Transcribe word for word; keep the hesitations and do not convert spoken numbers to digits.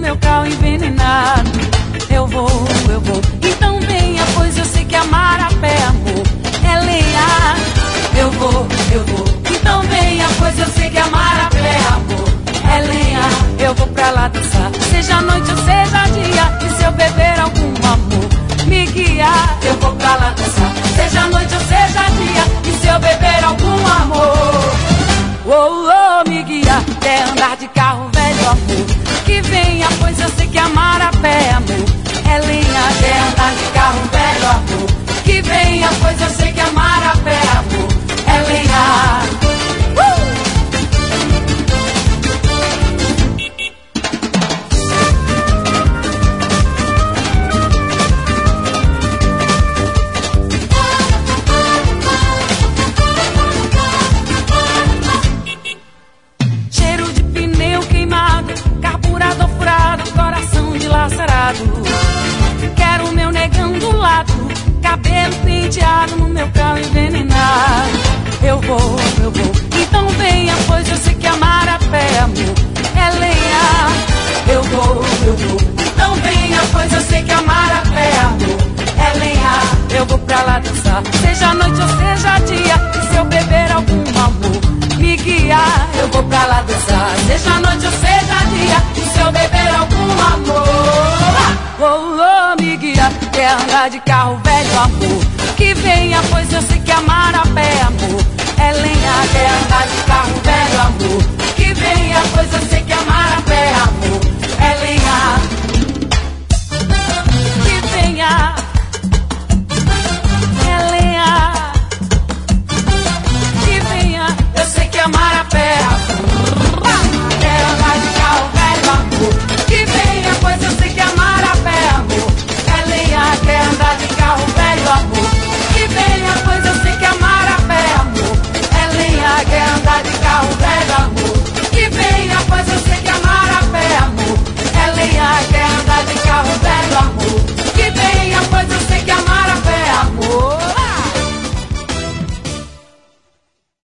meu carro envenenado. Eu vou, eu vou, então venha, pois eu sei que amar a pé, amor, é lenha. Eu vou, eu vou, então venha, pois eu sei que amar a pé, amor, é lenha. Eu vou pra lá dançar, seja noite ou seja dia, e se eu beber algum amor, me guiar. Eu vou pra lá dançar, seja noite ou seja dia, e se eu beber algum amor, oh, oh, me guiar. Quer andar de carro velho, amor, que venha, pois eu sei que amar a pé, amor, é lenha. Quer andar de carro velho, amor, que venha, pois eu sei que amar a pé, amor, é lenha. Quero meu negão do lado, cabelo penteado no meu carro envenenado. Eu vou, eu vou, então venha, pois eu sei que amar a pé, amor, é lenha. Eu vou, eu vou, então venha, pois eu sei que amar a pé, amor, é lenha. Eu vou pra lá dançar, seja noite ou seja dia, e se eu beber algum amor, me guiar. Eu vou pra lá dançar, seja noite ou seja dia, e se eu beber algum amor, oh, oh, me guia. Quer andar de carro velho, amor, que venha, pois eu sei que amar a pé, amor, é lenha. Quer andar de carro velho, amor, que venha, pois eu sei